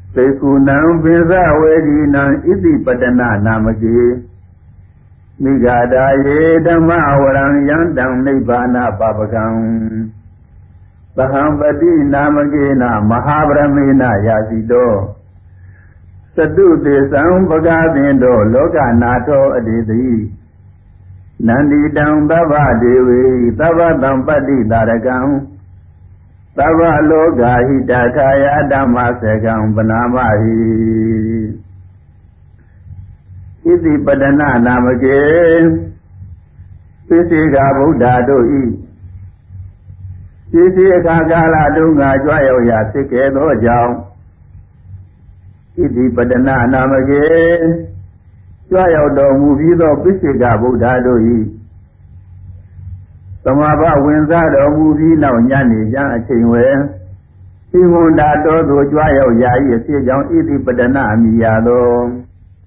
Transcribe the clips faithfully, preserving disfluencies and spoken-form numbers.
Bekunam Pinsa Iti Padana Namaki Migadaye Dhamma Waran Yandam Nibbana Babakam Bahambati Namagena Mahabramena Yasido Sadu Desam Bhagavindo Loka Nato Aditi Nandi Dam Baba Devi Tava Dampati Darakam Tava Loka Hitakaya Dhammasakam Panamahi Iti Padana Namake Sisiga Buddha Doi Sisi Kakala Dunga Joya Sike Dojao Iti Padana Namake Joya Do Muvido Pisiga Buddha Doi Samaba Winzado Muvi Now Nyani Jan Chingwe Simunda Dodo Joya Yai Sijang Iti Padana Miyado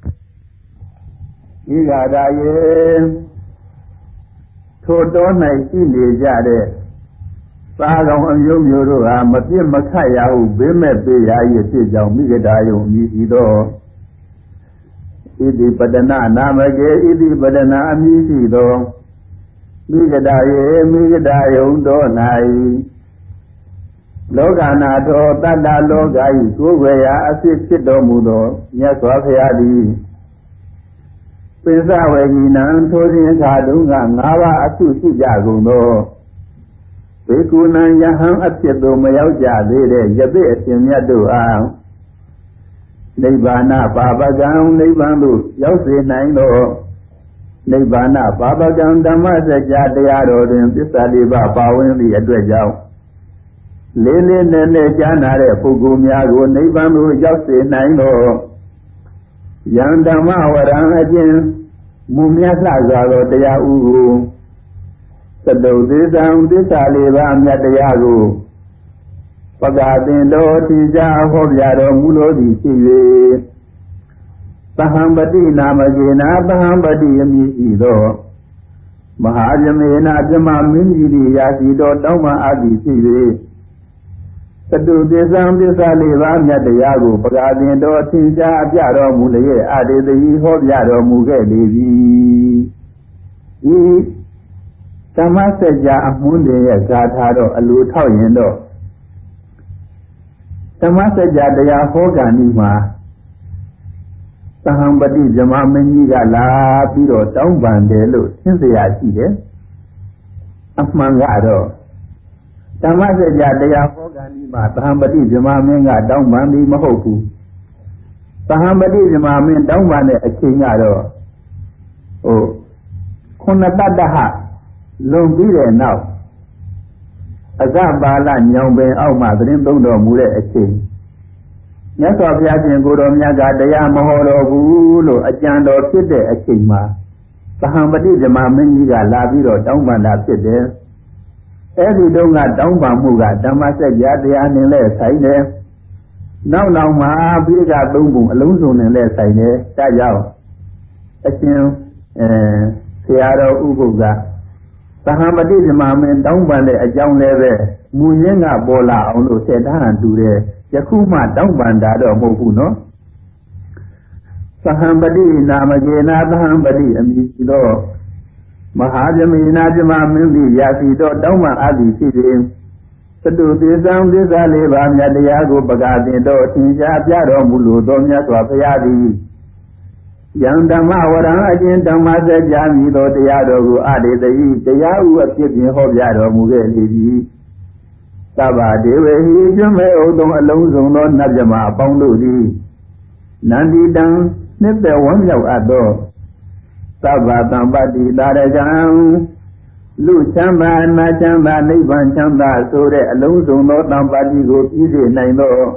Igadaye Toto Nai Sini Jade Sagam Yumura Mati Makaya Bime Pia Sijang Migadayo Misido Iti Padana Namage Iti Padana Misido Migadaye Migadayo Donai Logana To Tada Logai Gugaya Asido Mudo Yaswafayadi Pinsa Waginan Tosin Kadunga Nava Atu Sijagundo Bekunan Yahan Atyedo Mayauja Vede Yabe Simyadu Ang Nibbana Babagam Nibbandu Yausi Naino Nibbana Babagam Dhamasa Jadayaro Din Pisadiba Pawin the Adwajao Lele Nene Janare Pugumyago Nibbandu Yausi Naino Yandama Waran Ajin Mumyasa Zalo Daya Uru Sado Disam Disaliba Myadayago Pagadindo Tija Hobyaro Mulodi Sive Bahambati Namagena Bahambati Yamisido Mahajamena Jama Minjiri Yasido Doma Adi Sive Sadu Disam Disaliba Myadayago Pagadindo Tija Abyaro Mulaye Adi Hobyaro Mugeli E Tamasaja Amunde Gatado Alu Tawindo Tamasaja Daya Hoganima Sahambati Jama Meniga La Piro Tambandelo Cynthia Chide Amangado Tamasaja Daya Hoganima Sahambati Jama Menga Dambandi Mahoku Sahambati Jama Men Dambane Achingado Oh Kunatadaha Long be there now. Azabala Nyambe Alma, the Rimbo Mule a king. Yes, of Yakin Guru Yaga, the Yamahoro Gulu, a Jando Kide, a kingma. Sahambati, the Maminiga, Laviro, Dombanda Kide. Every donga, Domba Muga, Damasa Yadian and less side. Now, now, Ma, Biga Bumbu, Aluzun and less side, Tayao. A king, Seattle Ubuga. Sahambati Mamen Dombande a young leve, Muyanga Bola on the Sedan to the Yakuma Dombanda or Mokuno. Sahambati Namagena Bahambati Amido Mahajami Najama Mindi Yasido Doma Adi City. Sadu Disam Disaliba Yadiago Bagadindo Tinja Piaro Mulu Domya Swapayadi. Yandama Waran Ajin Damasa Jami do Yado Ade the Yahu appeared Hobiado Mugeli Saba Dewe Jume Odom Alonso non Najama Poundudi Nandi Dang Nipe one yaw ado Saba Tambati Darajan Lu Chamba Nachamba Niban Chamba Sore Alonso no Tambati go easy Naino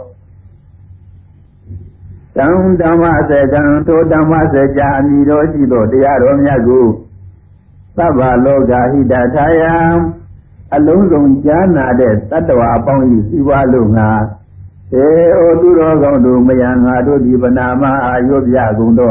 Down Damasa Gan to Damasa Jami Roshido, the Aromiago Saba Loga Hidataya Alonso Jana de Tatawa upon you, Siwa Lunga. Eh, O Duro Gondo Mayanga do Dibanama, Ayobia Gundo.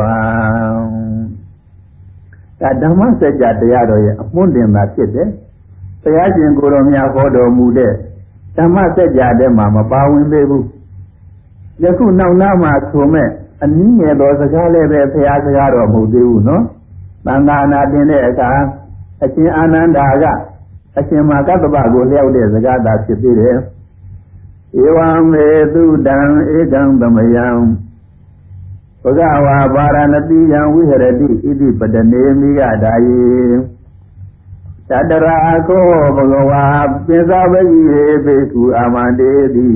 That Damasa Jadayado, Mundim Masite, Sayajin Goromia Hodo Mude, Damasa Jade Mama Bawin Bebu. ယခုနောက်နာမှာဆိုမဲ့အနည်းငယ်သောစကားလည်းပဲဘုရားစကားတော်မဟုတ်သေးဘူးနော်သံဃာနာတင်တဲ့အခါအရှင်အာနန္ဒာကအရှင်မာကတ္တဗကိုလျှောက်တဲ့စကားသာဖြစ်သေးတယ်ဧဝံမေသုတံဧကံသမယံဘဂဝါပါရဏတိယံဝိဟရတိဣတိပတနေမိယဒါယေသတ္တရာကောဘဂဝါပိသဝိယေဘေကုအာမန္တေတိ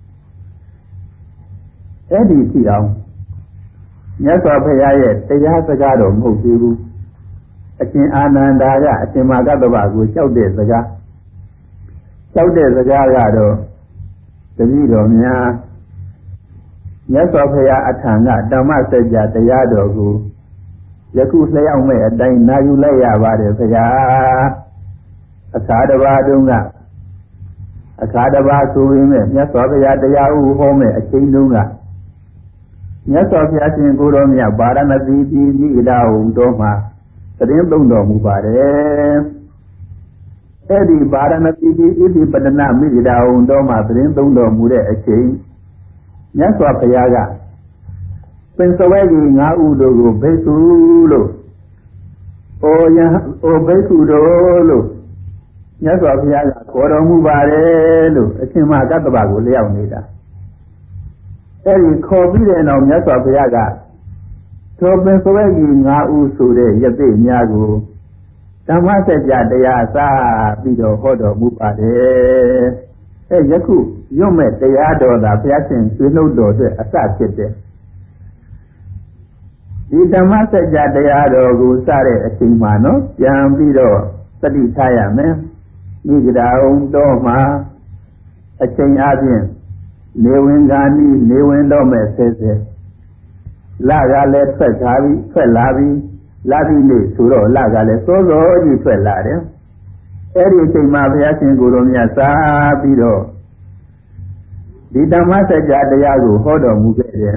အဲ့ဒီကြည့်အောင်မြတ်စွာဘုရားရဲ့တရားစကားတော်မဟုတ်သေးဘူးအရှင်အာနန္ဒာကအရှင်မာကတ္တဗကိုလျှောက်တဲ့စကားလျှောက်တဲ့စကားကတော့တပည့်တော်များမြတ်စွာဘုရားအထံကဓမ္မစကြာတရားတော်ကိုယခုလျှောက်မဲ့အတိုင်းနာယူလိုက်ရပါတယ်ဘုရားအခါတစ်ပါးတုန်းကအခါတစ်ပါးဆိုရင်မြတ်စွာဘုရားတရားဥဟောမဲ့အချိန်တုန်းကမြတ်စွာဘုရားရှင်ကိုယ်တော်မြတ်ဗာရဏသီပြည်မိဂဒဟုံတော်မှာသတင်းသုံးတော်မူပါတယ်အဲ့ဒီဗာရဏသီပြည်ဣတိပတနာမိဂဒဟုံတော်မှာသတင်းသုံးတော်မူတဲ့အချိန်မြတ်စွာဘုရားကပင်စဝဲကြီးငါးဦးတို့ကိုဘိက္ခုလို့အိုယံအိုဘိက္ခုတို့လို့မြတ်စွာဘုရားကခေါ်တော်မူပါတယ်လို့အရှင်မကတ္တဗကိုလျှောက်နေတာအဲဒီခေါ်ပြီးတဲ့နောက်မြတ်စွာဘုရားကသောပင်စဝဲကြီးငါးဦးဆိုတဲ့ယသိများကိုဓမ္မစကြာတရားစပြီးတော့ဟောတော်မူပါတယ်အဲယခုရွတ်မဲ့တရားတော်သာဘုရားရှင်ဆွေးနုတ်တော်အတွက်အစဖြစ်တယ်ဒီဓမ္မစကြာတရားတော်ကိုစတဲ့အချိန်မှာနော်ပြန်ပြီးတော့သတိထားရမယ်မိဂဒဟုံတော်မှာအချိန်အပြင်နေဝင်ကာနီးနေဝင်တော့မဲ့ဆဲဆဲလကလည်းထွက်ထားပြီးထွက်လာပြီးလာပြီးနေဆိုတော့လကလည်းစောစောကြီးထွက်လာတယ်အဲ့ဒီအချိန်မှာဘုရားရှင်ကိုယ်တော်မြတ်စာပြီးတော့ဒီဓမ္မစကြာတရားကိုဟောတော်မူခဲ့တယ်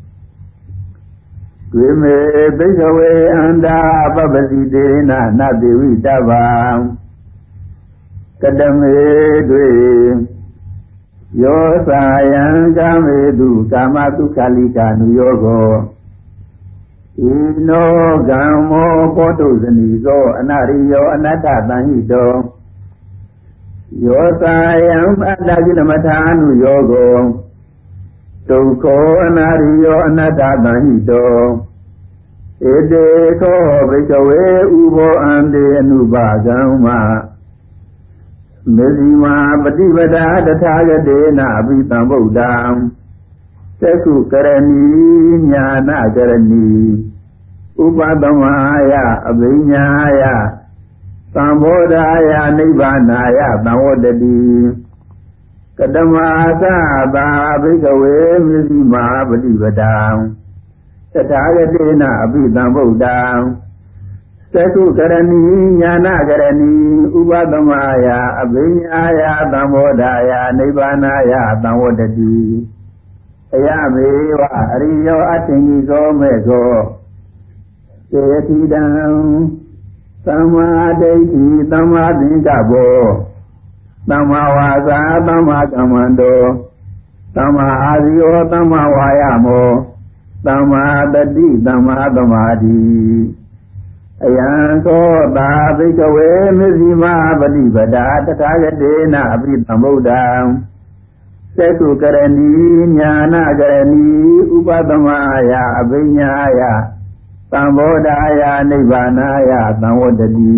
တွင်မေဘိက္ခဝေအန္တာပပ္ပစီတေနနတေဝိတဗံကတမေတွေ့ယောစာယံကာမေတုကာမတုခလိကာနုယောဂောဣနောကမ္မောဘောတုဇနီဇောအနရိယောအနတ္တတံဟိတောယောစာယံအတ္တကိလမထာနုယောဂောဒုက္ခောအနရိယောအနတ္တတံဟိတောဧတေခောဘိက္ခဝေဥဘောအန္တေအနုပါကံမမေဇိမာပฏิပဒါတထာဂတေနအဘိသံဗုဒ္ဓံသက္ခုကရဏီညာနာကရဏီဥပဒမယအဘိညာယသံဘောဓာယနိဗ္ဗာနာယသံဝတ္တိကတမသသာဘိက္ခဝေမေဇိမာပฏิပဒါတထာဂတေနအဘိသံဗုဒ္ဓံသက္ခုကရဏီညာနာကရဏီဥပသမယအဘိညာယသံဘောဓာယနိဗ္ဗာနာယသံဝတ္တိအယမေဝအရိယောအထင်ကြီးသောမဲ့သောစေတိတံသမ္မာဒိဋ္ဌိသမ္မာသင်္ကပ္ပောသမ္မာဝါစာသမ္မာကမ္မန္တောသမ္မာအာဇီယောသမ္မာဝါယမောသမ္မာတတိသမ္မာသမာဓိအယံသောတာဘိက္ခဝေမေဇိမာပฏิပဒါတထာဂတေနအဘိသံဗုဒ္ဓံသက္ခုကရဏီညာနာကရဏီဥပသမယအဘိညာယသံဘောဓာယနိဗ္ဗာနာယသံဝတ္တိ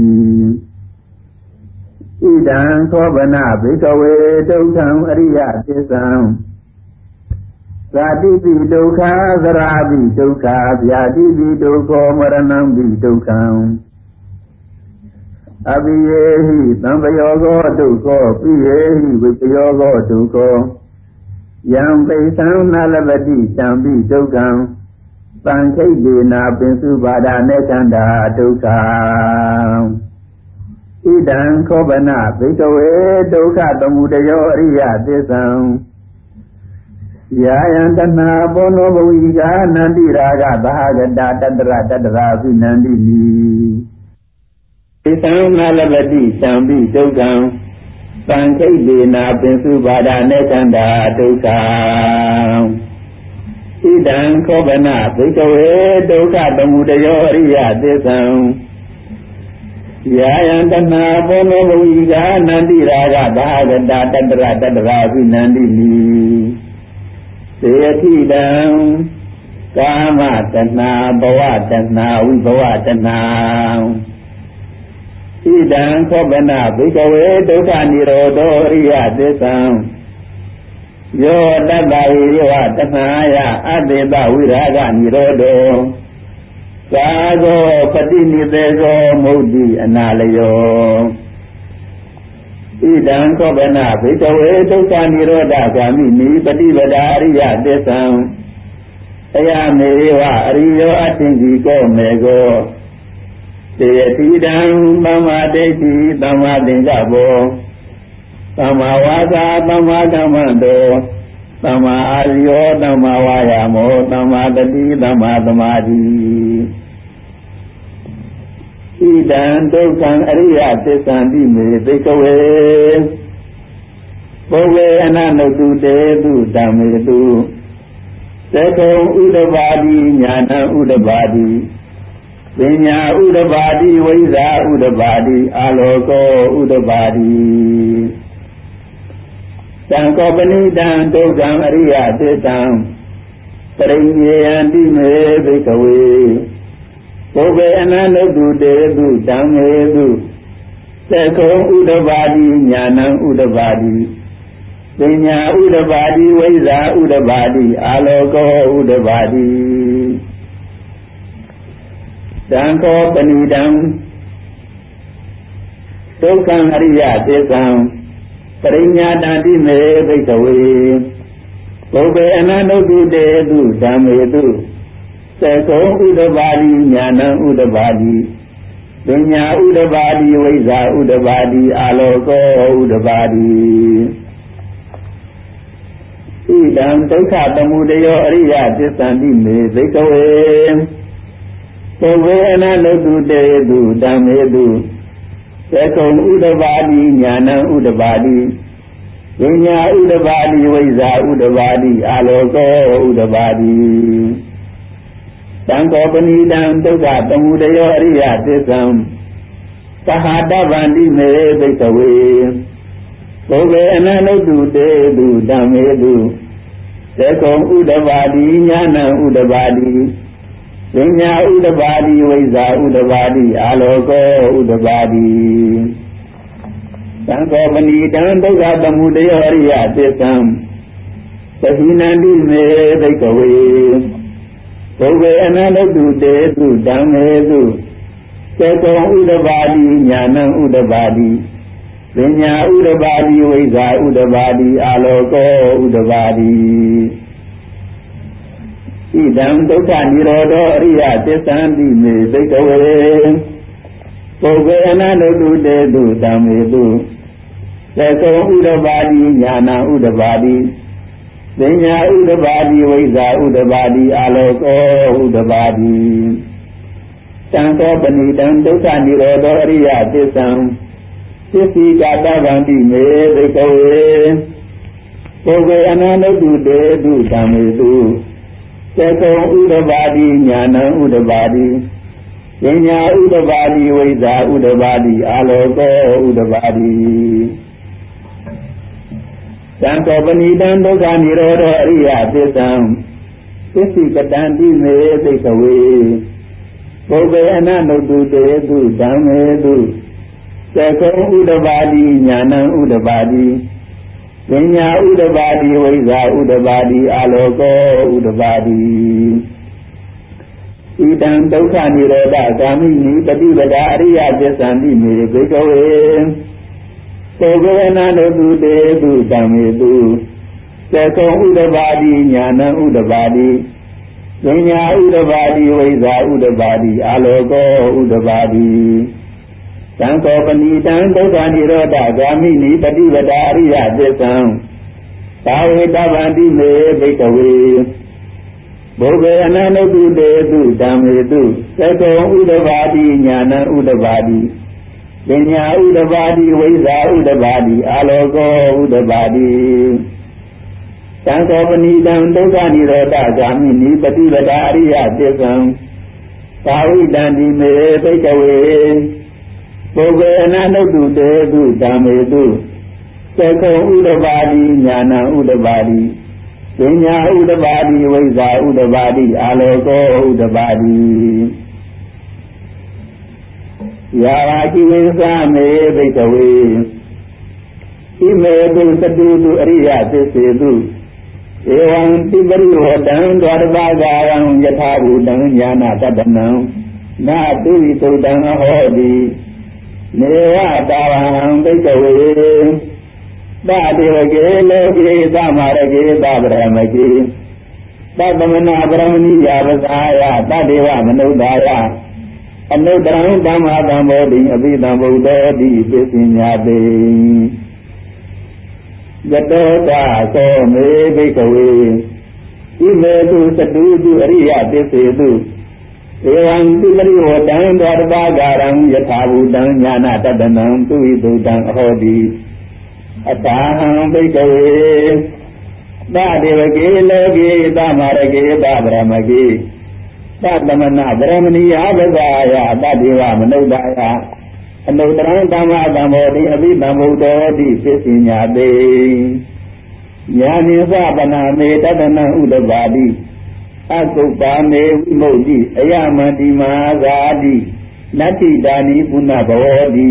ဣဒံသောဗနာဘိက္ခဝေဒုက္ခံအရိယသစ္ဆံဇာတိပိဒုက္ခသရာပိဒုက္ခဗျာတိပိဒုက္ခမရဏံပိဒုက္ခံအပိယေဟိသံပယောဂောဒုက္ခောပိယေဟိဝိပယောဂောဒုက္ခောယံပိသံနာလပတိသံပိဒုက္ခံသံခိတ်ဒေနာပင်စုပါဒနေကန္တာဒုက္ခဣဒံခောပနဘိက္ခဝေဒုက္ခသမုဒယောအရိယသစ္ဆံယာယံတဏဘောနောဘဝိကာနန္တိရာဂသဟဂတာတတရတတရာပိနန္တိနိဣသံနာလပတိသံပိဒုက္ခံသံခိတ်ဒေနာပင်စုပါဒနေကန္တာဒုက္ခဒံခောပနဘိကဝေဒုက္ခသမုဒယောအရိယသစ္ဆံယာယံတဏဘောနောဝိဂာနန္တိရာဂဘာဂတာတတရတတရာဝိနန္တိနိသေတိတံကာမတဏဘဝတဏဝိဘဝတဏဣဒံခောပနဘိကဝေဒုက္ခនិရောဓောအရိယသစ္ဆံယောတတ္တဝိယောတဏယအတေတဝိရာဂនិရောဓောသာဂောပတိနိသေဇောမုဒ္တိအနာလယောဣဒံခောပနဘိကဝေဒုက္ခនិရောဓဂာမိနိပฏิပဒါအရိယသစ္ဆံအယမေဝအရိယောအတ္တိကောမေကောတေတိတံသမ္မာဒိဋ္ဌိသမ္မာသင်္ကပ္ပောသမ္မာဝါစာသမ္မာကမ္မန္တောသမ္မာအာရိယောသမ္မာဝါယာမောသမ္မာတတိသမ္မာသမာဓိဣဒံဒုက္ခံအရိယသစ္ဆံတိမေဘိကဝေဘောဝေအနနုတုတေတုဓမ္မေတုသေကုံဥဒဘာတိညာဏဥဒဘာတိပညာဥဒဘာတိဝိဇ္ဇာဥဒဘာတိအာလောကောဥဒဘာတိသံဃောပဏိတံဒုက္ခံအရိယသစ္ဆံပရိညေယံတိမေဘိကဝေဘောဘေအနန္တုတုတေတုဓမ္မေတုသေကုံဥဒဘာတိညာဏဥဒဘာတိပညာဥဒဘာတိဝိဇ္ဇာဥဒဘာတိအာလောကောဥဒဘာတိသံဃောပဏိတံဒုက္ခံအရိယသစ္ဆံပရိညာတံတိမေဘိကဝေဘောဘေအနန္တုတုတေတုဓမ္မေတုသေကုံဥဒဘာတိညာဏဥဒဘာတိပညာဥဒဘာတိဝိဇ္ဇာဥဒဘာတိအာလောကောဥဒဘာတိဣဒံဒုက္ခသမုဒယောအရိယသစ္ဆံတိမေဘိကဝေဘောဘေအနန္တုတုတေတုဓမ္မေတုသေကုံဥဒဘာတိညာဏဥဒဘာတိပညာဥဒဘာတိဝိဇ္ဇာဥဒဘာတိအာလောကောဥဒဘာတိသံဃောပဏိတံဒုက္ခသမုဒယောအရိယသစ္ဆံသဟာတဗန္တိမေဘိကဝေဘောဘေအနန္တုတုတေတုဓမ္မေတုသေကုံဥဒဘာတိညာဏဥဒဘာတိပညာဥဒဘာတိဝိဇ္ဇာဥဒဘာတိအာလောကောဥဒဘာတိသံဃောပဏိတံဒုက္ခသမုဒယောအရိယသစ္ဆံသဟိနန္တိမေဘိကဝေဘောဘေအနန္တုတုတေတုဓမ္မေတုသေကုံဥဒဘာတိညာဏဥဒဘာတိပညာဥဒဘာတိဝိဇ္ဇာဥဒဘာတိအာလောကောဥဒဘာတိဣဒံဒုက္ခនិရောဓောအရိယသစ္ဆံတိမေဘိကဝေဘောဘေအနန္တုတုတေတုဓမ္မေတုသေကုံဥဒဘာတိညာဏဥဒဘာတိပညာဥဒဘာတိဝိဇ္ဇာဥဒဘာတိအာလောကောဥဒဘာတိသံဃောပဏိတံဒုက္ခនិရောဓောအရိယသစ္ဆံသစ္စိကာတဗန္တိမေဘိကဝေဘောဘေအနန္တုတုတေတုဓမ္မေတုသေကုံဥဒဘာတိညာဏဥဒဘာတိပညာဥဒဘာတိဝိဇ္ဇာဥဒဘာတိအာလောကောဥဒဘာတိသံဃောပဏိတံဒုက္ခនិရောဓောအရိယသစ္ဆံသစ္စိကတံတိမေဘိကဝေဘောဘေအနန္တုတုတေတုဓမ္မေတုသေကုံဥဒဘာတိညာဏဥဒဘာတိပညာဥဒဘာတိဝိဇ္ဇာဥဒဘာတိအာလောကောဥဒဘာတိဣဒံဒုက္ခនិရောဓဂာမိနိပฏิပဒါအရိယသစ္ဆံတိမေဘိကဝေသောဘေအနန္တုတုတေတုဓမ္မေတုသေကုံဥဒဘာတိညာဏဥဒဘာတိပညာဥဒဘာတိဝိဇ္ဇာဥဒဘာတိအာလောကောဥဒဘာတိသံဃောပဏိတံဒုက္ခនិရောဓဂာမိနိပฏิပဒါအရိယသစ္ဆံသာဝေတဗန္တိမေဘိကဝေဘောဘေအနန္တုတုတေတုဓမ္မေတုသေကုံဥဒဘာတိညာဏဥဒဘာတိပညာဥဒဘာတိဝိဇ္ဇာဥဒဘာတိအာလောကောဥဒဘာတိသံဃောပဏိတံဒုက္ခនិရောဓဂာမိနိပฏิပဒါအရိယသစ္ဆံဘာဝိတံဒီမေဘိကဝေပုဂ္ဂေအနနုတုတေတုဓမ္မေတုသက္ခောဥဒ္ဓပါတိညာဏဥဒ္ဓပါတိပညာဥဒ္ဓပါတိဝိဇ္ဇာဥဒ္ဓပါတိအာလောကောဥဒ္ဓပါတိယာဝတိဝိသမေဘိကဝေဣမေတုသတုတုအရိယသစ္စေတုဧဝံတိပရိဝတံဒွါရပါဂာယံယထာဘူတံညာနာတတနံနာတိဝိတုတံဟောတိနေဝတာဝံဘိကဝေသတေဝကေလောကေသမရကေသဗရမကေသတ္တမနာပရမဏိယပဇာယသတ္တေဝမနုဿာယအနုတ္တရံဓမ္မသံဘောတိအဘိဓမ္ဗုဒ္ဓေတိပစ္စညာတိယတောတာသောမေဘိကဝေဣမေတုသတုတုအရိယသစ္စေတုဧဝံတိပရိဝတံဒွါရပါဂာရံယထာဘူတံညာနာတတနံသူဝိတုတံအဟောတိအတာဟံဘိကဝေသတေဝကေလောကေသမရကေသဗရမကေသတ္တမနာဗရမဏိယပဇာယသတ္တေဝမနုဿာယအနုတ္တရံဓမ္မသံဘောတိအဘိဓမ္ဗုဒ္ဓောတိပစ္စညာတိညာနိသပနာမေတတနံဥဒ္ဓပါတိအကုပ္ပါမေဝိမုတ်တိအယမန္တိမဟာဇာတိနတ္တိဒါနိပုဏ္ဏဘဝတိ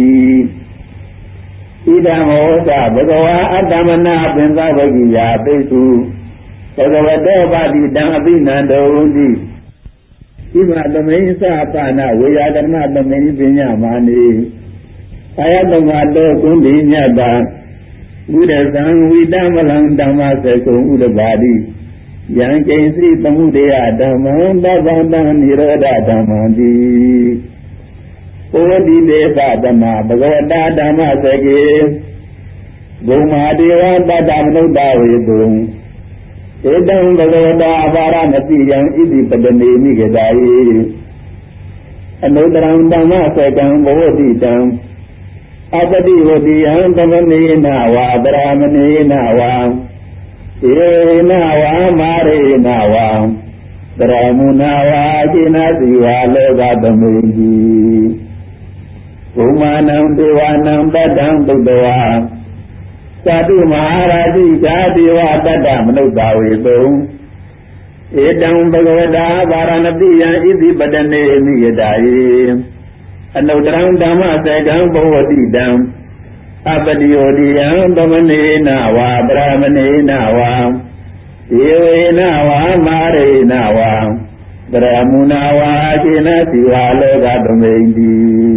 ဣဒံဟောသဘဂဝါအတ္တမနာပင်သဝကိယာပိစုဘဂဝတောပါတိတံအဘိနန္တောတိဣမသမိန်သပါဏဝေယဓမ္မသမိန်ပညာမာနိအာယတမတောကုဏ္ဍိညတဝိရဇံဝိတမလံဓမ္မစကုံဥဒ္ဓပါတိယံကိဉ္စီသမှုတေယဓမ္မံသဗ္ဗံတံនិရောဓဓမ္မံတိဩဒီဒေသဓမ္မဘဂဝတာဓမ္မစကေဘုမာဒေဝတတ္တမနုဿဝေတုဧတံဘဂဝတာအပါရမတိယံဣတိပတနေမိဂတာယေအနုတ္တရံဓမ္မစကံဘောတိတံအပတိဝတိယံသမနေနဝါပရမနေနဝါဧနဝါမာရေနဝါပရမုနဝါကိနာစီဝါလောကသမိန်တိဘုမာနံဒေဝနံတတ္တံသုတဝါသာတုမဟာရာတိဇာတိဝတတ္တမနုဿာဝေတုဧတံဘဂဝတာဗာရဏတိယံဣတိပတနေမိယတာယေအနုတ္တရံဓမ္မစကံဘောဝတိတံအပတိယောတိယံသမနေနဝါပရမနေနဝါဧဝေနဝါမာရေနဝါပရမုနဝါကိနစီဝါလောကသမိန်တိ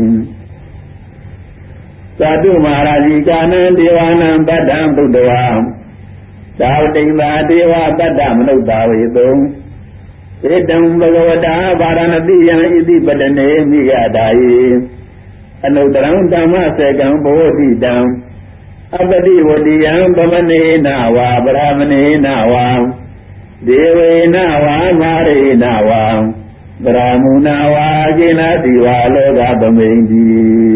သာတုမဟာရာဇိကာနံဒေဝနံတတ္တံသုတဝါသာဝတိမာဒေဝတတ္တမနုဿာဝေတုဧတံဘဂဝတာဗာရဏတိယံဣတိပတနေမိယတာယေအနုတ္တရံဓမ္မစကံဘောတိတံအပတိဝတိယံသမနေနဝါပရမနေနဝါဒေဝေနဝါမာရေနဝါပရမုနဝါကိနာတိဝါလောကသမိန်တိ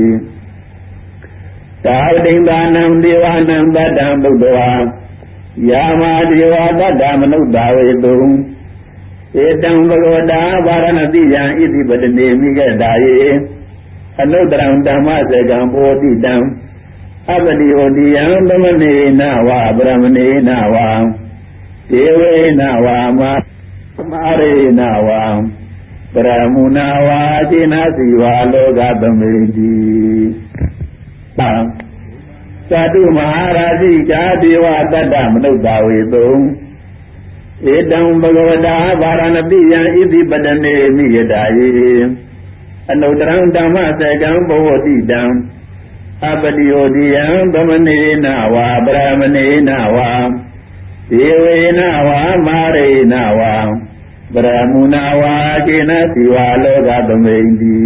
သာဝတိမာနံဒေဝနံတတ္တံသုတဝါယာမဒေဝတတ္တမနုဿာဝေတုဧတံဘဂဝတာဗာရဏတိယံဣတိပတနေမိဂတာယေအနုတ္တရံဓမ္မစကံဘောတိတံအပတိဟောတိယံသမနေနဝါပရမနေနဝါဒေဝေနဝါမာမာရေနဝါပရမုနဝါจินาစီဝါလောကသမိန်တိသံသာတုမဟာရာဇိကာဒေဝတတ္တမနုဿာဝေတုဧတံဘဂဝတာဗာရဏတိယံဣတိပတနေမိယတာယေအနုတ္တရံဓမ္မစကံဘောဝတိတံအပတိယောတိယံသမနေနဝါပရမနေနဝါဒေဝေနဝါမာရေနဝါပရမုနဝါကိနစီဝါလောကသမိန်တိ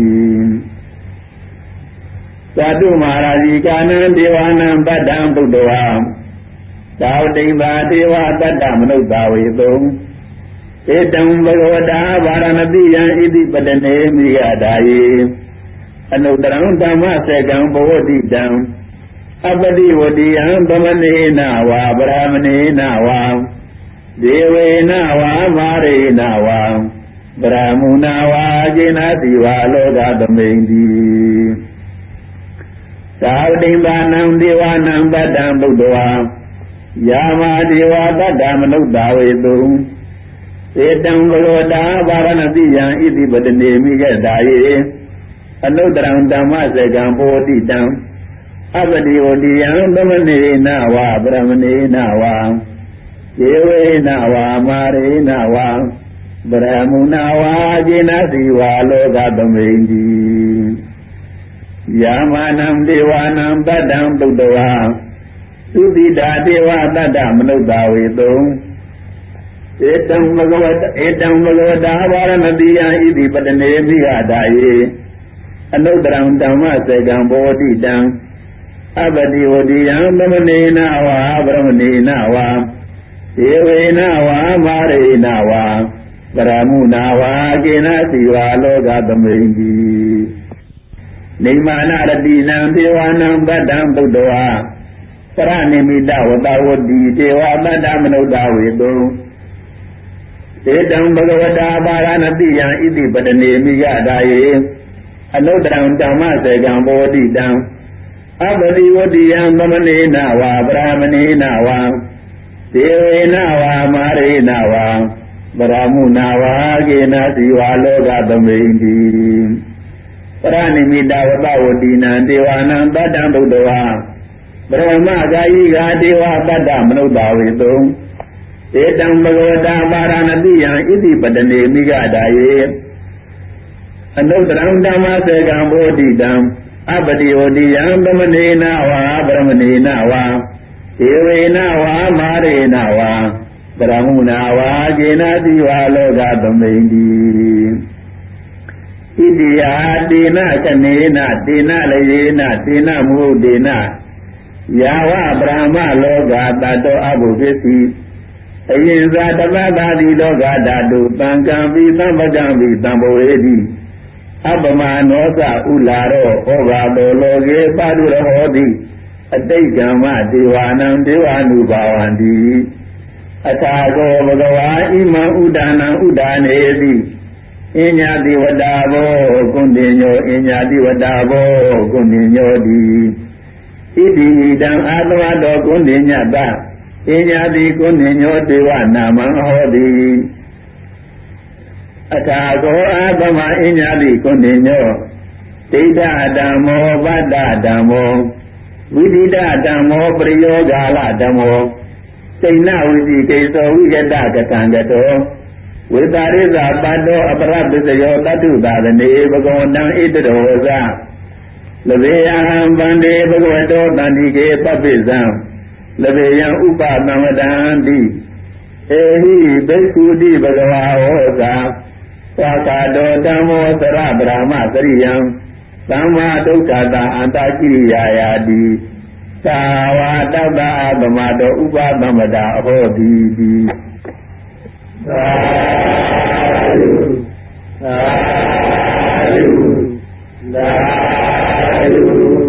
သာတုမဟာရာဇိကာနံဒေဝနံတတ္တံသုတဝါသာဝတိမာဒေဝတတ္တမနုဿာဝေတုဧတံဘဂဝတာဗာရဏတိယံဣတိပတနေမိယတာယေအနုတ္တရံဓမ္မစကံဘောတိတံအပတိဝတိယံသမနေနဝါဗရမနေနဝါဒေဝေနဝါမာရေနဝါဗရမုဏဝါကျေနာတိဝါလောကသမိန်တိသာဝတိဘာနံဒေဝနံပတ္တံဗုဒ္ဓဝါယာမဒေဝတတ္တမနုဿာဝေတုဧတံဘဂဝတာဗာရဏတိယံဣတိပတနေမိဂတာယေအနုတ္တရံဓမ္မစကံဘောတိတံအပတိဝတိယံသမနေနဝါပရမနေနဝါဧဝေနဝါမာရေနဝါဗရမုဏဝါကျေနစီဝါလောကသမိန်တိယာမနံဒေဝနံပတ္တံဗုဒ္ဓဝါသုတိတာဒေဝတတ္တမနုဿာဝေတုဧတံဘဂဝတဧတံဘဂဝတာဗာရဏတိယံဣတိပတနေမိဟတာယေအနုတ္တရံဓမ္မစကံဘောတိတံအပတိဝတိယံသမနေနဝါဗရမနေနဝါဒေဝေနဝါမာရေနဝါဗရမုဏဝါကေနစီဝါလောကသမိန်တိနိမ္မာနရတိနံဒေဝနံပတ္တံဗုဒ္ဓဝါပရဏိမိတဝတဝတိဒေဝတတ္တမနုဿာဝေတုဧတံဘဂဝတာပါရဏတိယံဣတိပတနေမိယတာယေအနုတ္တရံဓမ္မစကံဘောတိတံအပတိဝတိယံသမနေနဝါပရမနေနဝါဒေဝေနဝါမာရေနဝါဗရမုဏဝါကေနစီဝါလောကသမိန်တိပရဏိမိတဝတဝတိနံဒေဝနံတတ္တံဗုဒ္ဓဝါဗရမကာယိကာဒေဝတတ္တမနုဿာဝေတုဧတံဘဂဝတာပါရဏတိယံဣတိပတနေမိဂတာယေအနုတ္တရံဓမ္မစကံဘောတိတံအပတိဝတိယံသမနေနဝါဗရမနေနဝါဒေဝေနဝါမာရေနဝါဗရမုဏဝါကျေနတိဝါလောကသမိန်တိဣတိယာတေနကနေနတေနလယေနတေနမုဟုတ်တေနယာဝဗြဟ္မလောကတတောအဘုပစ္စည်းအယင်ဇာတပ္ပတာတိလောကဓာတုတံကံပိသံပကံပိသံဘဝေတိအပမနောသဥလာရောဩဘာတောလောကေပါတုရဟောတိအတိတ်ကမ္မဒေဝနံဒေဝ ानु ဘာဝန္တိအထာကောဘဂဝါဣမံဥဒါနံဥဒါနေတိအညတိဝတ္တာဘောကုဏ္ဏညောအညတိဝတ္တာဘောကုဏ္ဏညောတိဣတိဣတံအာသဝတောကုဏ္ဏညတအညတိကုဏ္ဏညောဒေဝနာမံဟောတိအထာကောအာသမအညတိကုဏ္ဏညောဒိဋ္ဌဓမ္မောပတ္တဓမ္မောဝိဒိတဓမ္မောပရိယောဂာလဓမ္မောစိဏဝိသိကေသောဝိကတကတံကတောဝေတာရိဇာပတ္တောအပရပစ္စယောတတုသာသနေဘဂဝတံဣတရောဇလဗေယံဗန္တေဘဂဝတောတန္တိကေပပ္ပိဇံလဗေယံဥပသံဝတံတိဧဟိဘိက္ခုတိဘဂဝါဟောသာသာကာတောဓမ္မောသရဗြဟ္မစရိယံသမ္မာဒုက္ခတာအန္တကိရိယာယာတိသာဝတ္တဗ္ဗအသမတောဥပသမ္ပတာအဟောတိတိသာဓုသာဓုသာဓု